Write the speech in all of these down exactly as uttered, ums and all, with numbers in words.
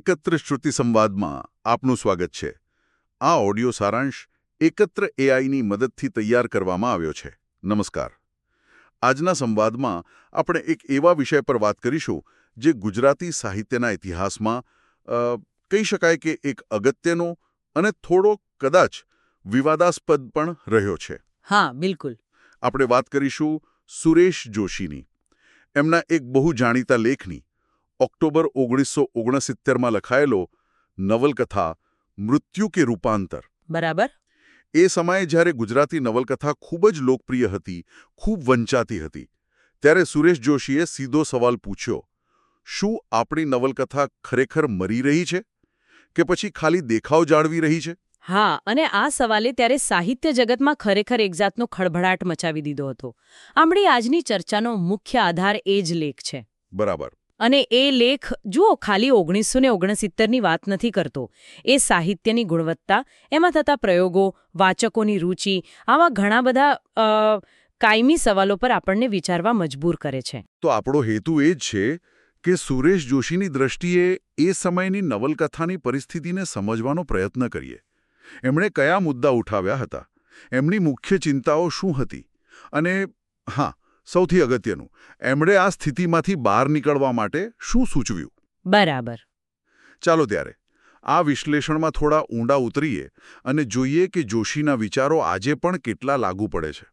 એકત્ર શ્રુતિ સંવાદમાં આપનું સ્વાગત છે. આ ઓડિયો સારાંશ એકત્ર એઆઈની મદદથી તૈયાર કરવામાં આવ્યો છે. નમસ્કાર. આજના સંવાદમાં આપણે એક એવા વિષય પર વાત કરીશું જે ગુજરાતી સાહિત્યના ઇતિહાસમાં કહી શકાય કે એક અગત્યનો અને થોડો કદાચ વિવાદાસ્પદ પણ રહ્યો છે. હા, બિલકુલ. આપણે વાત કરીશું સુરેશ જોશીની, એમના એક બહુ જાણીતા લેખની. ઓક્ટોબર ઓગણીસો ઓગણસિત્તેરમાં લખાયેલો નવલકથા મૃત્યુ કે રૂપાંતર. બરાબર. એ સમયે જ્યારે ગુજરાતી નવલકથા ખૂબ જ લોકપ્રિય હતી, ખૂબ વંચાતી હતી, ત્યારે સુરેશ જોશીએ સીધો સવાલ પૂછ્યો, શું આપણી નવલકથા ખરેખર મરી રહી છે કે પછી ખાલી દેખાવ જાળવી રહી છે? હા, અને આ સવાલે ત્યારે સાહિત્ય જગતમાં ખરેખર એક જાતનો ખળભળાટ મચાવી દીધો હતો. આપણી આજની ચર્ચાનો મુખ્ય આધાર એ જ લેખ છે. બરાબર. અને એ લેખ જુઓ ખાલી ઓગણીસો ને ઓગણસિત્તેરની વાત નથી કરતો. એ સાહિત્યની ગુણવત્તા, એમાં થતા પ્રયોગો, વાચકોની રૂચિ, આવા ઘણા બધા કાયમી સવાલો પર આપણને વિચારવા મજબૂર કરે છે. તો આપણો હેતુ એ જ છે કે સુરેશ જોશીની દ્રષ્ટિએ એ સમયની નવલકથાની પરિસ્થિતિને સમજવાનો પ્રયત્ન કરીએ. એમણે કયા મુદ્દા ઉઠાવ્યા હતા, એમની મુખ્ય ચિંતાઓ શું હતી, અને હા, સૌથી અગત્યનું, એમણે આ સ્થિતિમાંથી બહાર નીકળવા માટે શું સૂચવ્યું. બરાબર. ચાલો ત્યારે આ વિશ્લેષણમાં થોડા ઊંડા ઉતરીએ અને જોઈએ કે જોશીના વિચારો આજે પણ કેટલા લાગુ પડે છે.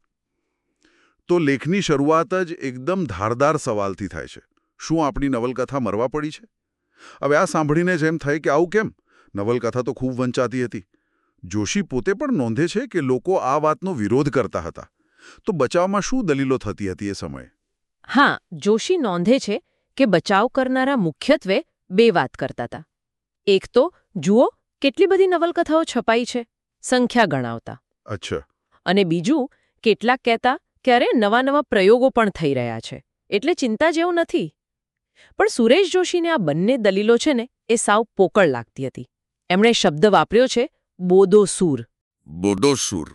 તો લેખની શરૂઆત જ એકદમ ધારદાર સવાલથી થાય છે. શું આપણી નવલકથા મરવા પડી છે? હવે આ સાંભળીને જ એમ થાય કે આવું કેમ? નવલકથા તો ખૂબ વંચાતી હતી. જોશી પોતે પણ નોંધે છે કે લોકો આ વાતનો વિરોધ કરતા હતા. તો બચાવમાં શું દલીલો થતી હતી એ સમયે? હા, જોશી નોંધે છે કે બચાવ કરનારા મુખ્યત્વે બે વાત કરતા હતા. એક તો જુઓ કેટલી બધી નવલકથાઓ છપાઈ છે, સંખ્યા ગણાવતા. અચ્છા. અને બીજું, કેટલાક કહેતા કે અરે નવા નવા પ્રયોગો પણ થઈ રહ્યા છે, એટલે ચિંતા જેવું નથી. પણ સુરેશ જોશીને આ બંને દલીલો છે ને એ સાવ પોકળ લાગતી હતી. એમણે શબ્દ વાપર્યો છે બોદોસૂર. બોદોસૂર.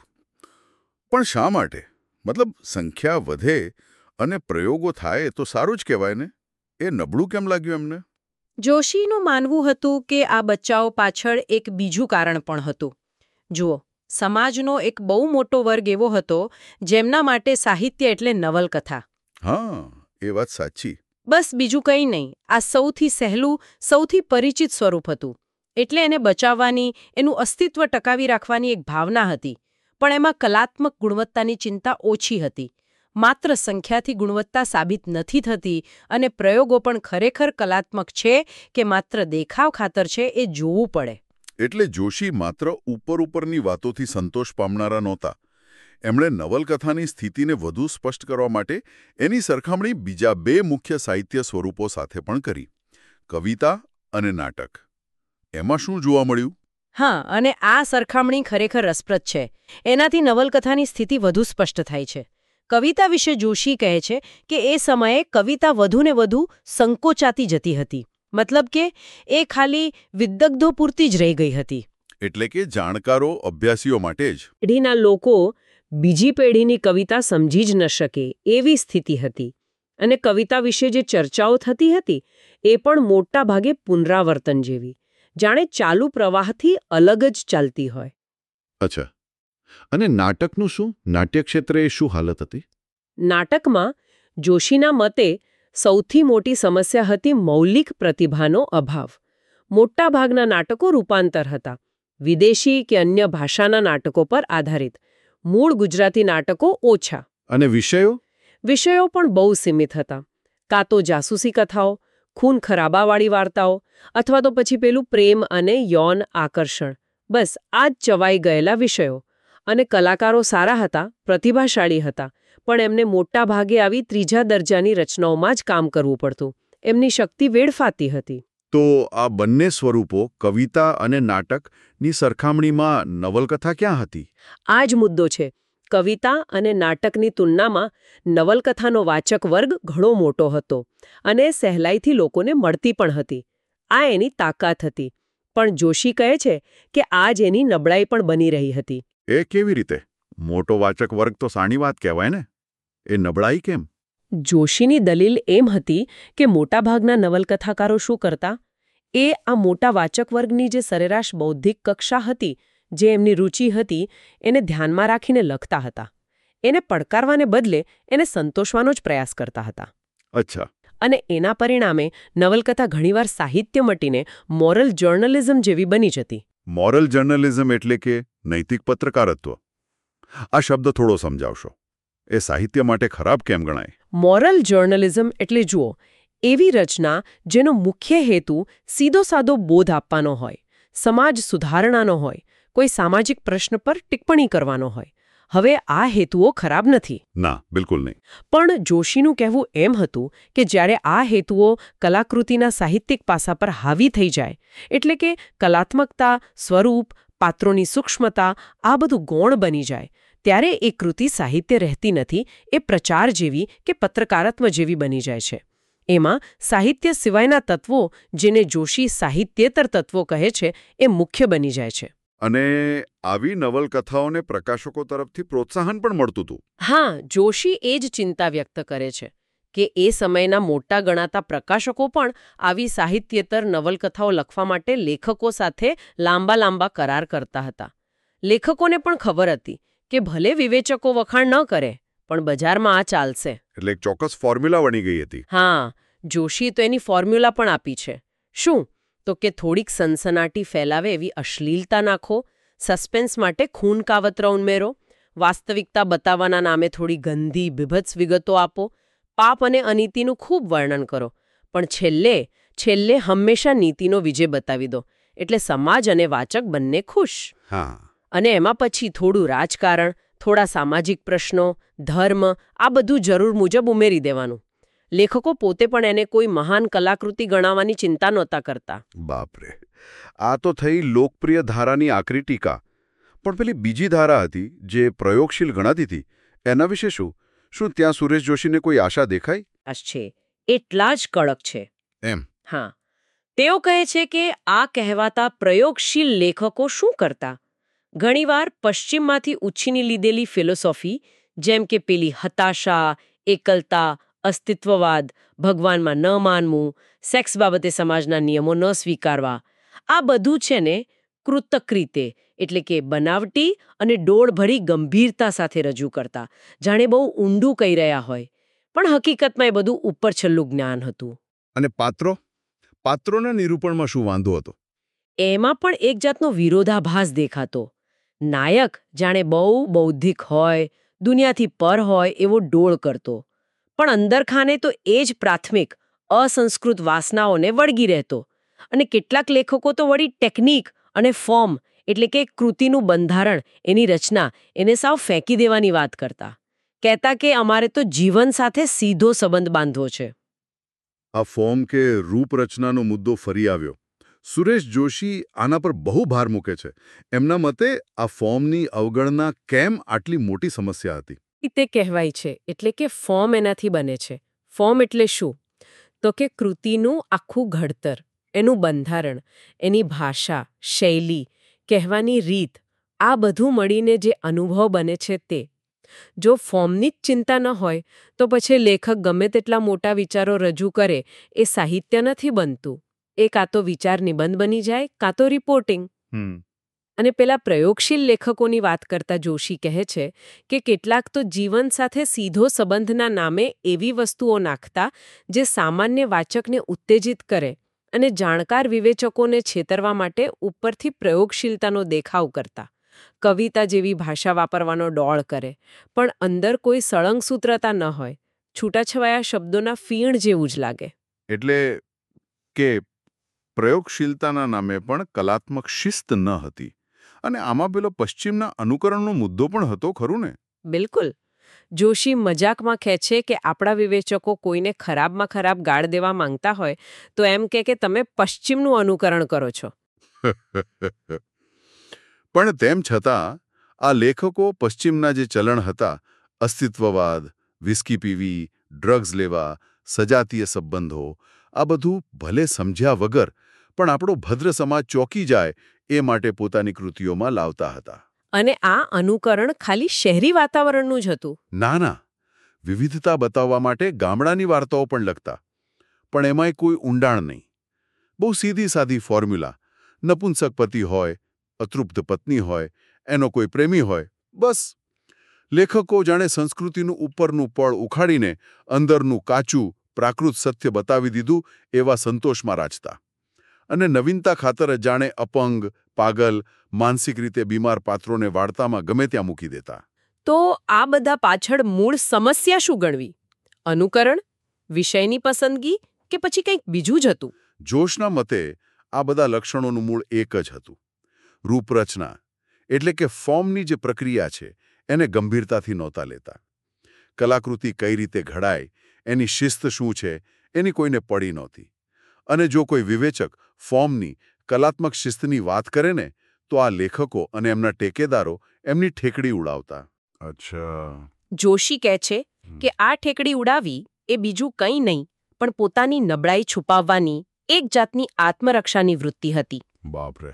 પણ શા માટે? મતલબ સંખ્યા વધે અને પ્રયોગો થાય તો સારું જ કહેવાય ને. એ નબળું કેમ લાગ્યું એમને? જોશીનું માનવું હતું કે આ બચાવ પાછળ એક બીજું કારણ પણ હતું. જુઓ, સમાજનો એક બહુ મોટો વર્ગ એવો હતો જેમના માટે સાહિત્ય એટલે નવલકથા. હા, એ વાત સાચી. બસ બીજું કંઈ નહીં. આ સૌથી સહેલું, સૌથી પરિચિત સ્વરૂપ હતું. એટલે એને બચાવવાની, એનું અસ્તિત્વ ટકાવી રાખવાની એક ભાવના હતી. પણ એમાં કલાત્મક ગુણવત્તાની ચિંતા ઓછી હતી. માત્ર સંખ્યાથી ગુણવત્તા સાબિત નથી થતી અને પ્રયોગો પણ ખરેખર કલાત્મક છે કે માત્ર દેખાવ ખાતર છે એ જોવું પડે. એટલે જોશી માત્ર ઉપર ઉપરની વાતોથી સંતોષ પામનારા નહોતા. એમણે નવલકથાની સ્થિતિને વધુ સ્પષ્ટ કરવા માટે એની સરખામણી બીજા બે મુખ્ય સાહિત્ય સ્વરૂપો સાથે પણ કરી, કવિતા અને નાટક. એમાં શું જોવા મળ્યું? હા, અને આ સરખામણી ખરેખર રસપ્રદ છે. એનાથી નવલકથાની સ્થિતિ વધુ સ્પષ્ટ થાય છે. કવિતા વિશે જોશી કહે છે કે એ સમયે કવિતા વધુને વધુ સંકોચાતી જતી હતી. મતલબ કે એ ખાલી વિદગ્ધો પૂરતી જ રહી ગઈ હતી. એટલે કે જાણકારો, અભ્યાસીઓ માટે જ. પેઢીના લોકો બીજી પેઢીની કવિતા સમજી જ ન શકે એવી સ્થિતિ હતી. અને કવિતા વિશે જે ચર્ચાઓ થતી હતી એ પણ મોટા ભાગે પુનરાવર્તન જેવી, જાણે ચાલુ પ્રવાહથી અલગ જ ચાલતી હોય. અચ્છા. અને નાટકનું શું? નાટ્ય ક્ષેત્રે શું હાલત હતી? નાટકમાં જોશીના મતે સૌથી મોટી સમસ્યા હતી મૌલિક પ્રતિભાનો અભાવ. મોટા ભાગના નાટકો રૂપાંતર હતા, વિદેશી કે અન્ય ભાષાના નાટકો પર આધારિત. મૂળ ગુજરાતી નાટકો ઓછા. અને વિષયો? વિષયો પણ બહુ સીમિત હતા. કાં તો જાસૂસી કથાઓ, ખૂન ખરાબાવાળી વાર્તાઓ, અથવા તો પછી પેલું પ્રેમ અને યૌન આકર્ષણ. બસ આ જ ચવાઈ ગયેલા વિષયો. અને કલાકારો સારા હતા, પ્રતિભાશાળી હતા, પણ એમને મોટા ભાગે આવી ત્રીજા દરજાની રચનાઓમાં જ કામ કરવું પડતું. એમની શક્તિ વેડફાતી હતી. તો આ બંને સ્વરૂપો, કવિતા અને નાટકની સરખામણીમાં નવલકથા ક્યાં હતી? આ જ મુદ્દો છે. કવિતા અને નાટકની તુલનામાં નવલકથાનો વાચક વર્ગ ઘણો મોટો હતો અને સહેલાઈથી લોકોને મળતી પણ હતી. આ એની તાકાત હતી. પણ જોશી કહે છે કે આ જ એની નબળાઈ પણ બની રહી હતી. એ કેવી રીતે? મોટો વાચક વર્ગ તો સાની વાત કહેવાય ને. એ નબળાઈ કેમ? જોશીની દલીલ એમ હતી કે મોટાભાગના નવલકથાકારો શું કરતા? એ આ મોટા વાચક વર્ગની જે સરેરાશ બૌદ્ધિક કક્ષા હતી, જે એમની રુચિ હતી, એને ધ્યાનમાં રાખીને લખતા હતા. એને પડકારવાને બદલે એને સંતોષવાનો જ પ્રયાસ કરતા હતા. અચ્છા. અને એના પરિણામે નવલકથા ઘણીવાર સાહિત્ય મટીને મોરલ જર્નલિઝમ જેવી બની જતી. મોરલ જર્નલિઝમ એટલે કે નૈતિક પત્રકારત્વ. આ શબ્દ થોડો સમજાવશો. એ સાહિત્ય માટે ખરાબ કેમ ગણાય? મોરલ જર્નલિઝમ એટલે જુઓ, એવી રચના જેનો મુખ્ય હેતુ સીધો સાદો બોધ આપવાનો હોય, સમાજ સુધારણાનો હોય, કોઈ સામાજિક પ્રશ્ન પર ટિપ્પણી કરવાનો હોય. હવે આ હેતુઓ ખરાબ નથી. ના, બિલકુલ નહીં. પણ જોશીનું કહેવું એમ હતું કે જ્યારે આ હેતુઓ કલાકૃતિના સાહિત્યિક પાસા પર હાવી થઈ જાય, એટલે કે કલાત્મકતા, સ્વરૂપ, પાત્રોની સૂક્ષ્મતા આ બધું ગૌણ બની જાય, ત્યારે એ કૃતિ સાહિત્ય રહેતી નથી, એ પ્રચાર જેવી કે પત્રકારત્વ જેવી બની જાય છે. એમાં સાહિત્ય સિવાયના તત્વો, જેને જોશી સાહિત્યેતર તત્વો કહે છે, એ મુખ્ય બની જાય છે. અને આવી નવલકથાઓને પ્રકાશકો તરફથી પ્રોત્સાહન પણ મળતું હતું. હા, જોશી એ જ ચિંતા વ્યક્ત કરે છે કે એ સમયના મોટા ગણાતા પ્રકાશકો પણ આવી સાહિત્યેતર નવલકથાઓ લખવા માટે લેખકો સાથે લાંબા લાંબા કરાર કરતા હતા. લેખકોને પણ ખબર હતી કે ભલે વિવેચકો વખાણ ન કરે, પણ બજારમાં આ ચાલશે. એટલે એક ચોક્કસ ફોર્મ્યુલા બની ગઈ હતી. હા, જોશી તો એની ફોર્મ્યુલા પણ આપી છે. શું? તો કે થોડીક સનસનાટી ફેલાવે એવી અશ્લીલતા નાખો, સસ્પેન્સ માટે ખૂન કાવતરા ઉમેરો, વાસ્તવિકતા બતાવવાના નામે થોડી ગંદી બીભત્સ વિગતો આપો, પાપ અને અનીતિનું ખૂબ વર્ણન કરો, પણ છેલ્લે છેલ્લે હંમેશા નીતિનો વિજય બતાવી દો, એટલે સમાજ અને વાચક બંને ખુશ. હા. અને એમાં પછી થોડું રાજકારણ, થોડા સામાજિક પ્રશ્નો, ધર્મ, આ બધું જરૂર મુજબ ઉમેરી દેવાનું. લેખકો પોતે પણ એને કોઈ મહાન કલાકૃતિ ગણાવવાની ચિંતા નહોતા કરતા. બાપરે, આ તો થઈ લોકપ્રિય ધારાની આકરી ટીકા. પણ પેલી બીજી ધારા હતી જે પ્રયોગશીલ ગણાતી હતી, એના વિશે શું? શું ત્યાં સુરેશ જોશીને કોઈ આશા દેખાઈ? આશ છે, એટલા જ કડક છે. એમ? હા, તેઓ કહે છે કે આ કહેવાતા પ્રયોગશીલ લેખકો શું કરતા? ઘણીવાર પશ્ચિમમાંથી ઉછીની લીધેલી ફિલોસોફી, જેમ કે પેલી હતાશા, એકલતા, અસ્તિત્વવાદ, ભગવાનમાં ન માનવું, સેક્સ બાબતે સમાજના નિયમો ન સ્વીકારવા, આ બધું છે ને કૃતક રીતે, એટલે કે બનાવટી અને ડોળભરી ગંભીરતા સાથે રજૂ કરતા, જાણે બહુ ઊંડું કહી રહ્યા હોય, પણ હકીકતમાં એ બધું ઉપર છેલ્લું જ્ઞાન હતું. અને પાત્રો? પાત્રોના નિરૂપણમાં શું વાંધો હતો? એમાં પણ એક જાતનો વિરોધાભાસ દેખાતો. નાયક જાણે બહુ બૌદ્ધિક હોય, દુનિયાથી પર હોય એવો ડોળ કરતો, પણ અંદરખાને તો એ જ પ્રાથમિક અસંસ્કૃત વાસનાઓને વળગી રહેતો. અને કેટલાક લેખકો તો વળી ટેકનિક અને ફોર્મ, એટલે કે કૃતિનું બંધારણ, એની રચના, એને સાવ ફેંકી દેવાની વાત કરતા. કહેતા કે અમારે તો જીવન સાથે સીધો સંબંધ બાંધવો છે. આ ફોર્મ કે રૂપરચનાનો મુદ્દો ફરી આવ્યો. સુરેશ જોશી આના પર બહુ ભાર મૂકે છે. એમના મતે આ ફોર્મની અવગણના કેમ આટલી મોટી સમસ્યા હતી? તે કહેવાય છે, એટલે કે ફોર્મ એનાથી બને છે. ફોર્મ એટલે શું? તો કે કૃતિનું આખું ઘડતર, એનું બંધારણ, એની ભાષા, શૈલી, કહેવાની રીત, આ બધું મળીને જે અનુભવ બને છે તે. જો ફોર્મની જ ચિંતા ન હોય તો પછી લેખક ગમે તેટલા મોટા વિચારો રજૂ કરે, એ સાહિત્ય નથી બનતું. એ કાં તો વિચાર નિબંધ બની જાય, કાં તો રિપોર્ટિંગ. અને પેલા પ્રયોગશીલ લેખકોની વાત કરતા જોશી કહે છે કે કેટલાક તો જીવન સાથે સીધો સંબંધના નામે એવી વસ્તુઓ નાખતા જે સામાન્ય વાચકને ઉત્તેજિત કરે અને જાણકાર વિવેચકોને છેતરવા માટે ઉપરથી પ્રયોગશીલતાનો દેખાવ કરતા. કવિતા જેવી ભાષા વાપરવાનો ડોળ કરે, પણ અંદર કોઈ સળંગસૂત્રતા ન હોય, છૂટાછવાયા શબ્દોના ફીણ જેવું જ લાગે. એટલે કે પ્રયોગશીલતાના નામે પણ કલાત્મક શિસ્ત ન હતી. અને આમાં પેલો પશ્ચિમના અનુકરણનો મુદ્દો પણ હતો, ખરું ને? બિલકુલ. જોશી મજાકમાં કહે છે કે આપણા વિવેચકો કોઈને ખરાબમાં ખરાબ ગાળ દેવા માંગતા હોય તો એમ કહે કે તમે પશ્ચિમનું અનુકરણ કરો છો. પણ તેમ છતાં આ લેખકો પશ્ચિમના જે ચલણ હતા, અસ્તિત્વવાદ, વિસ્કી પીવી, ડ્રગ્સ લેવા, સજાતીય સંબંધો, આ બધું ભલે સમજ્યા વગર પણ આપણો ભદ્ર સમાજ ચોકી જાય એ માટે પોતાની કૃતિઓમાં લાવતા હતા. અને આ અનુકરણ ખાલી શહેરી વાતાવરણનું જ હતું? ના ના, વિવિધતા બતાવવા માટે ગામડાની વાર્તાઓ પણ લખતા, પણ એમાંય કોઈ ઊંડાણ નહીં. બહુ સીધી સાદી ફોર્મ્યુલા. નપુંસક પતિ હોય, અતૃપ્ત પત્ની હોય, એનો કોઈ પ્રેમી હોય, બસ. લેખકો જાણે સંસ્કૃતિનું ઉપરનું પળ ઉખાડીને અંદરનું કાચું પ્રાકૃત સત્ય બતાવી દીધું એવા સંતોષમાં રાચતા. અને નવીનતા ખાતર જાણે અપંગ, પાગલ, માનસિક રીતે બીમાર પાત્રોને વાર્તામાં ગમે ત્યાં મૂકી દેતા. તો આ બધા પાછળ મૂળ સમસ્યા શું ગણવી? અનુકરણ, વિષયની પસંદગી કે પછી કંઈક બીજું જ હતું? જોશના મતે આ બધા લક્ષણોનું મૂળ એક જ હતું. રૂપરચના, એટલે કે ફોર્મની જે પ્રક્રિયા છે એને ગંભીરતાથી નહોતા લેતા. કલાકૃતિ કઈ રીતે ઘડાય, એની શિસ્ત શું છે, એની કોઈને પડી નહોતી. અને જો કોઈ વિવેચક ફોર્મની, કલાત્મક શિસ્તની વાત કરે ને, તો આ લેખકો અને એમના ટેકેદારો એમની ઠેકડી ઉડાવતા. અચ્છા. જોશી કહે છે કે આ ઠેકડી ઉડાવી એ બીજું કંઈ નહીં પણ પોતાની નબળાઈ છુપાવવાની એક જાતની આત્મરક્ષાની વૃત્તિ હતી. બાપરે,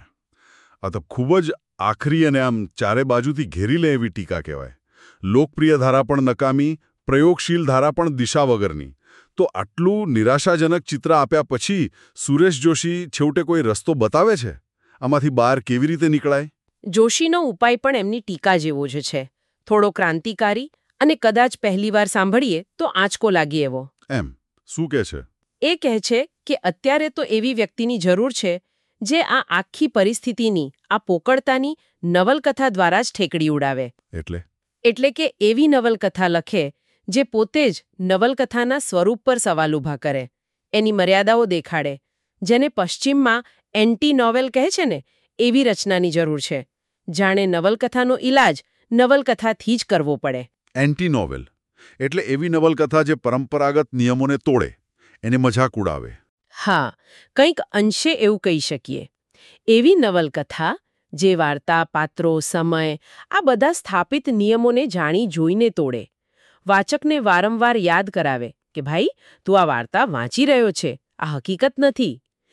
આ તો ખૂબ જ આખરી અને આમ ચારે બાજુથી ઘેરી લે એવી ટીકા કહેવાય. લોકપ્રિય ધારા પણ નકામી, પ્રયોગશીલ ધારા પણ દિશા વગરની. તો આટલું નિરાશાજનક ચિત્ર આપ્યા પછી સુરેશ જોશી છેવટે કોઈ રસ્તો બતાવે છે? આમાંથી બહાર કેવી રીતે નીકળાય? જોશીનો ઉપાય પણ એમની ટીકા જેવો જ છે. થોડો ક્રાંતિકારી અને કદાચ પહેલીવાર સાંભળીએ તો આંચકો લાગી એવો. એમ શું કહે છે? એ કહે છે કે અત્યારે તો એવી વ્યક્તિની જરૂર છે જે આ આખી પરિસ્થિતિની, આ પોકળતાની નવલકથા દ્વારા જ ઠેકડી ઉડાવે. એટલે એટલે કે એવી નવલકથા લખે જે પોતે જ નવલકથાના સ્વરૂપ પર સવાલ ઊભા કરે, એની મર્યાદાઓ દેખાડે. જેને પશ્ચિમમાં એન્ટી નોવેલ કહે છે ને, એવી રચનાની જરૂર છે. જાણે નવલકથાનો ઈલાજ નવલકથાથી જ કરવો પડે. એન્ટી નોવેલ એટલે એવી નવલકથા જે પરંપરાગત નિયમોને તોડે, એને મજાક ઉડાવે. હા, કંઈક અંશે એવું કહી શકીએ. એવી નવલકથા જે વાર્તા, પાત્રો, સમય આ બધા સ્થાપિત નિયમોને જાણી જોઈને તોડે. વાચકને વારંવાર યાદ કરાવે કે ભાઈ, તું આ વાર્તા વાંચી રહ્યો છે, આ હકીકત નથી.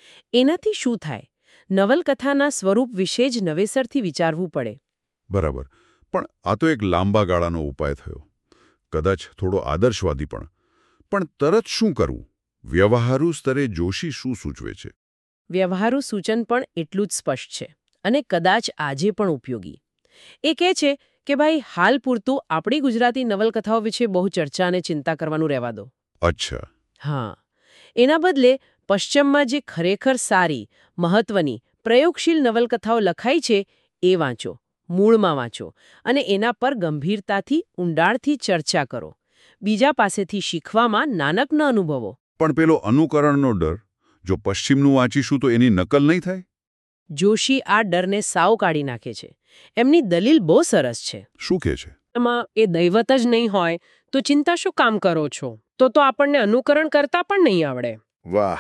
એનાથી શું થાય? નવલકથાના સ્વરૂપ વિશે જ નવેસરથી વિચારવું પડે. બરાબર. પણ આ તો એક લાંબા ગાળાનો ઉપાય થયો. કદાચ થોડો આદર્શવાદી પણ. પણ તરત શું કરવું? વ્યવહારુ સ્તરે જોશી શું સૂચવે છે? વ્યવહારુ સૂચન પણ એટલું જ સ્પષ્ટ છે અને કદાચ આજે પણ ઉપયોગી. એ કહે છે કે ભાઈ, હાલ પૂરતું આપણી ગુજરાતી નવલકથાઓ વિશે બહુ ચર્ચા અને ચિંતા કરવાનું રહેવા દો. અચ્છા. હા, એના બદલે પશ્ચિમમાં જે ખરેખર સારી, મહત્વની, પ્રયોગશીલ નવલકથાઓ લખાઈ છે એ વાંચો, મૂળમાં વાંચો અને એના પર ગંભીરતાથી, ઊંડાણથી ચર્ચા કરો. બીજા પાસેથી શીખવામાં નાનક ન અનુભવો. પણ પેલો અનુકરણનો ડર, જો પશ્ચિમનું વાંચીશું તો એની નકલ નહીં થાય? જોશી આ ડરને સાવ કાઢી નાખે છે. એમની દલીલ બહુ સરસ છે. શું કહે છે? એમાં એ દૈવત જ નહીં હોય તો ચિંતા શું કામ કરો છો? તો તો આપણને અનુકરણ કરતા પણ નહીં આવડે. વાહ.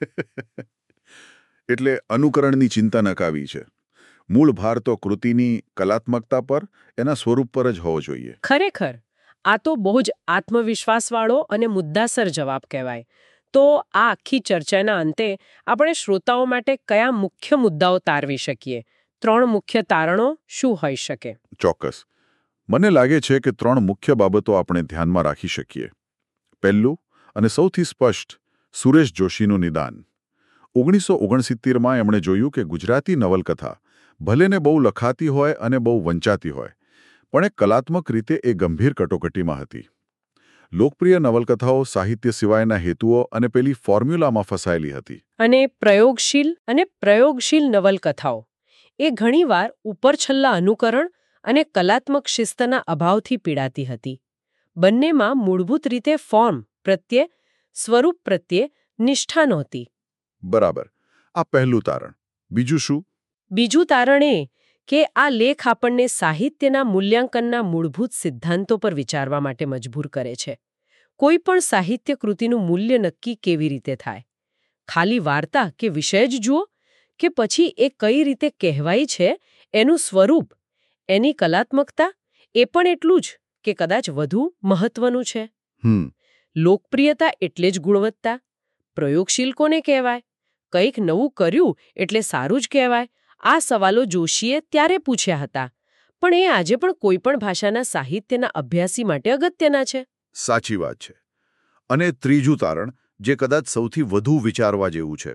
એટલે અનુકરણની ચિંતા નકાવી છે. મૂળ ભાર તો કૃતિની કલાત્મકતા પર, એના સ્વરૂપ પર જ હોવો જોઈએ. ખરેખર આ તો બહુ જ આત્મવિશ્વાસવાળો અને મુદ્દાસર જવાબ કહેવાય. તો આ આખી ચર્ચાના અંતે આપણે શ્રોતાઓ માટે કયા મુખ્ય મુદ્દાઓ તારવી શકીએ? ત્રણ મુખ્ય તારણો શું હોઈ શકે? ચોક્કસ. મને લાગે છે કે ત્રણ મુખ્ય બાબતો આપણે ધ્યાનમાં રાખી શકીએ. પહેલું અને સૌથી સ્પષ્ટ, સુરેશ જોશીનું નિદાન. ઓગણીસો ઓગણસિત્તેરમાં એમણે જોયું કે ગુજરાતી નવલકથા ભલેને બહુ લખાતી હોય અને બહુ વંચાતી હોય, પણ એ કલાત્મક રીતે એ ગંભીર કટોકટીમાં હતી. લોકપ્રિય નવલકથાઓ સાહિત્ય સિવાયના હેતુઓ અને પેલી ફોર્મ્યુલામાં ફસાયેલી હતી. અને પ્રયોગશીલ અને પ્રયોગશીલ નવલકથાઓ એ ઘણીવાર ઉપરછલ્લા અનુકરણ અને કલાત્મક શિસ્તના અભાવથી પીડાતી હતી. બંનેમાં મૂળભૂત રીતે ફોર્મ પ્રત્યે, સ્વરૂપ પ્રત્યે નિષ્ઠા નહોતી. બરાબર. આ પહેલું તારણ. બીજું શું? બીજું તારણ એ કે આ લેખ આપણને સાહિત્યના મૂલ્યાંકનના મૂળભૂત સિદ્ધાંતો પર વિચારવા માટે મજબૂર કરે છે. કોઈ પણ સાહિત્ય કૃતિનું મૂલ્ય નક્કી કેવી રીતે થાય? ખાલી વાર્તા કે વિષય જ જુઓ, કે પછી એ કઈ રીતે કહેવાય છે એનું સ્વરૂપ, એની કલાત્મકતા એ પણ એટલું જ કે કદાચ વધુ મહત્વનું છે. હમ લોકપ્રિયતા એટલે જ ગુણવત્તા. પ્રયોગશીલ કોને કહેવાય? કંઈક નવું કર્યું એટલે સારું જ કહેવાય? આ સવાલો જોશીએ ત્યારે પૂછ્યા હતા, પણ એ આજે પણ કોઈ પણ ભાષાના સાહિત્યના અભ્યાસી માટે અગત્યના છે. સાચી વાત છે. અને ત્રીજું તારણ, જે કદાચ સૌથી વધુ વિચારવા જેવું છે,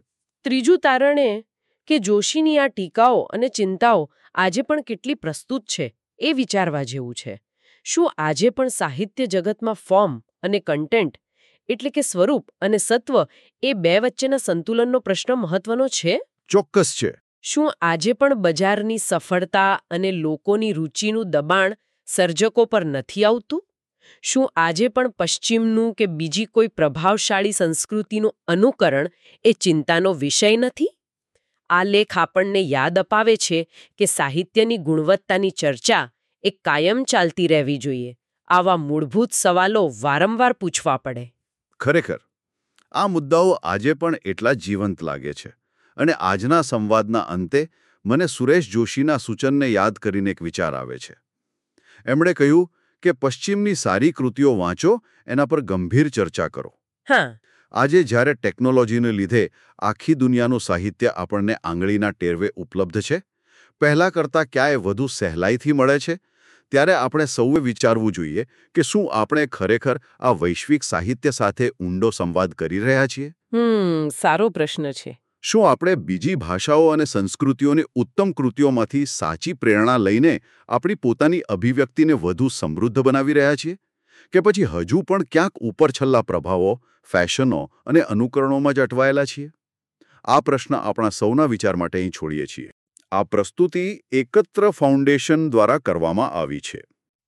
ત્રીજું તારણ એ કે જોશીની આ ટીકાઓ અને ચિંતાઓ આજે પણ કેટલી પ્રસ્તુત છે એ વિચારવા જેવું છે. શું આજે પણ સાહિત્ય જગતમાં ફોર્મ અને કન્ટેન્ટ એટલે કે સ્વરૂપ અને સત્વ એ બે વચ્ચેના સંતુલનનો પ્રશ્ન મહત્વનો છે? ચોક્કસ છે. શું આજે પણ બજારની સફળતા અને લોકોની રુચિનું દબાણ સર્જકો પર નથી આવતું? શું આજે પણ પશ્ચિમનું કે બીજી કોઈ પ્રભાવશાળી સંસ્કૃતિનું અનુકરણ એ ચિંતાનો વિષય નથી? આ લેખ આપણને યાદ અપાવે છે કે સાહિત્યની ગુણવત્તાની ચર્ચા એ કાયમ ચાલતી રહેવી જોઈએ. આવા મૂળભૂત સવાલો વારંવાર પૂછવા પડે. ખરેખર આ મુદ્દાઓ આજે પણ એટલા જ જીવંત લાગે છે. અને આજના સંવાદના અંતે મને સુરેશ જોશીના સૂચનને યાદ કરીને એક વિચાર આવે છે. એમણે કહ્યું કે પશ્ચિમની સારી કૃતિઓ વાંચો, એના પર ગંભીર ચર્ચા કરો. હા, આજે જ્યારે ટેકનોલોજીને લીધે આખી દુનિયાનું સાહિત્ય આપણને આંગળીના ટેરવે ઉપલબ્ધ છે, પહેલાં કરતાં ક્યાંય વધુ સહેલાઈથી મળે છે, ત્યારે આપણે સૌએ વિચારવું જોઈએ કે શું આપણે ખરેખર આ વૈશ્વિક સાહિત્ય સાથે ઊંડો સંવાદ કરી રહ્યા છીએ? હમ સારો પ્રશ્ન છે. શું આપણે બીજી ભાષાઓ અને સંસ્કૃતિઓની ઉત્તમ કૃતિઓમાંથી સાચી પ્રેરણા લઈને આપણી પોતાની અભિવ્યક્તિને વધુ સમૃદ્ધ બનાવી રહ્યા છીએ? કે પછી હજુ પણ ક્યાંક ઉપરછલ્લા પ્રભાવો, ફેશનો અને અનુકરણોમાં જ અટવાયેલા છીએ? આ પ્રશ્ન આપણા સૌના વિચાર માટે અહીં છોડીએ છીએ. આ પ્રસ્તુતિ એકત્ર ફાઉન્ડેશન દ્વારા કરવામાં આવી છે.